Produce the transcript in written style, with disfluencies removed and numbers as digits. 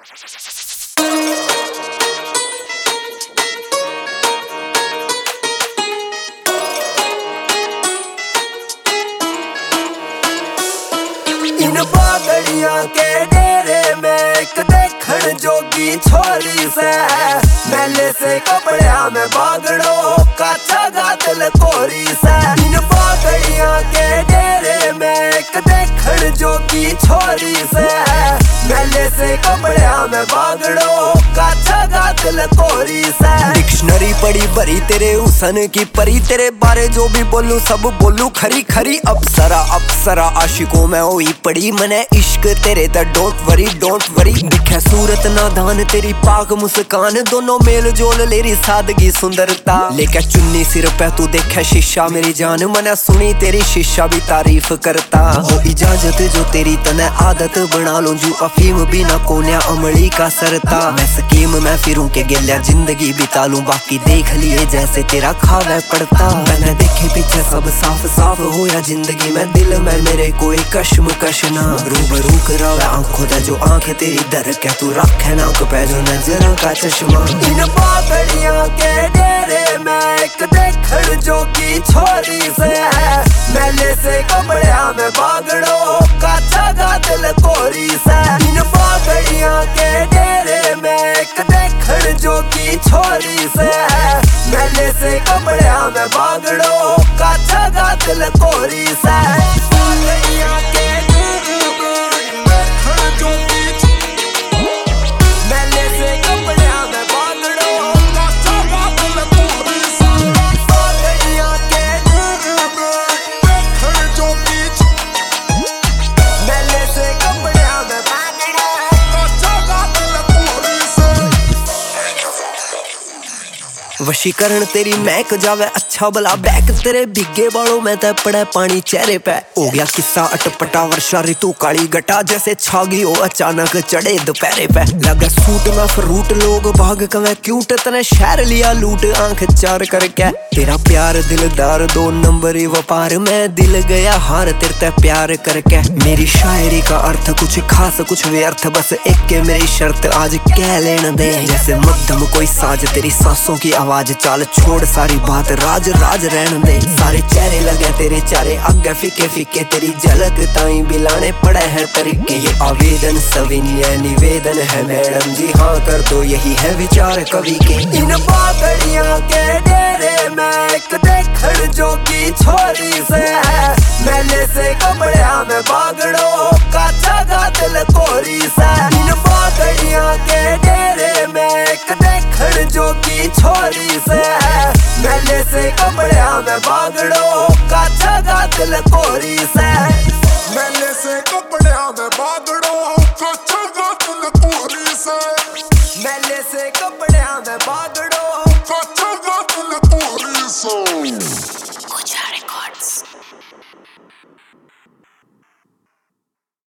इन बागड़ियां के डेरे में एक देखण जोगी छोरी से, मेले से कपड़िया में बागड़ो काचा गातल कोरी से। इन बागड़ियां के डेरे में एक देखण जोगी छोरी से, मेले से कपड़िया में बागड़ो काचा गातल कोरी से। डिक्शनरी पड़ी भरी तेरे हुसन की परी, तेरे बारे जो भी बोलूं सब बोलूं खरी खरी। अप्सरा अप्सरा आशिकों में हुई पड़ी, मने इश्क तेरे दा डोंट वरी। दिखे सूरत नादान तेरी पाक मुस्कान, दोनों मेल जोल लेरी सादगी सुंदरता। लेके चुन्नी सिर पे तू देखे शीशा मेरी जान, मने सुनी तेरी शीशा भी तारीफ करता। हो इजाजत जो तेरी तने आदत बना लूं, जू अफीम भी ना कोन्या अमली का सरता। मैं स्कीम में फिरूं के गिल्या जिंदगी बिता लूं, बाकी देख लिए जैसे तेरा खावे पड़ता। मैंने देखे पीछे सब साफ साफ होया जिंदगी में, दिल में मेरे कोई कश्मकश ना। रूबरू करावे आंखों दा जो आंख तेरी दर के, तू रखे नाक पे जो नजरों का चश्मा। इन बागड़ियां के डेरे में एक देखण जोगी छोरी से, मेले से कपड़िया में बागड़ो काचा गातल कोरी से। इन बागड़ियां के डेरे में एक देखण जोगी छोरी से, मेले से कपड़िया में बागड़ो काचा गातल कोरी से। बागड़ियां के वशीकरण तेरी महक जावे अच्छा भला बैक, तेरे भीगे बालों में तय पड़े पानी चेहरे पे। हो गया किस्सा अटपटा वर्षा ऋतु काली गटा, जैसे छागी हो अचानक चढ़े दोपहरे पे। लगे सूट में फ्रूट लोग भाग कवे क्यूट, तने शहर लिया लूट आंख चार करके। तेरा प्यार दिलदार दो नंबरी व्यापार में, दिल गया हार तेरे ते प्यार करके। मेरी शायरी का अर्थ कुछ खास कुछ व्यर्थ, बस एक के मेरी शर्त आज कह लेने दे। जैसे मध्यम कोई साज तेरी सांसों की आवाज, चाल छोड़ सारी बात राज राज रहने दे। सारे चेहरे लगे तेरे चारे आगे फीके फीके, तेरी झलक ताई बिलाने पड़े हैं तरीके। ये आवेदन सविनय निवेदन है मैडम जी, हाँ कर दो यही है विचार कवि के। इन बागड़ियां के डेरे में एक देखण जोगी छोरी से, मेले से कपड़िया में बागड़ो काचा गातल कोरी से। इन बागड़ियां के डेरे में एक देखण जोगी छोरी से, मेले से कपड़िया में बागड़ो काचा गातल कोरी से। मेले से कपड़िया में बागड़ो काचा गातल कोरी से। मेले से कपड़िया में बागड़ो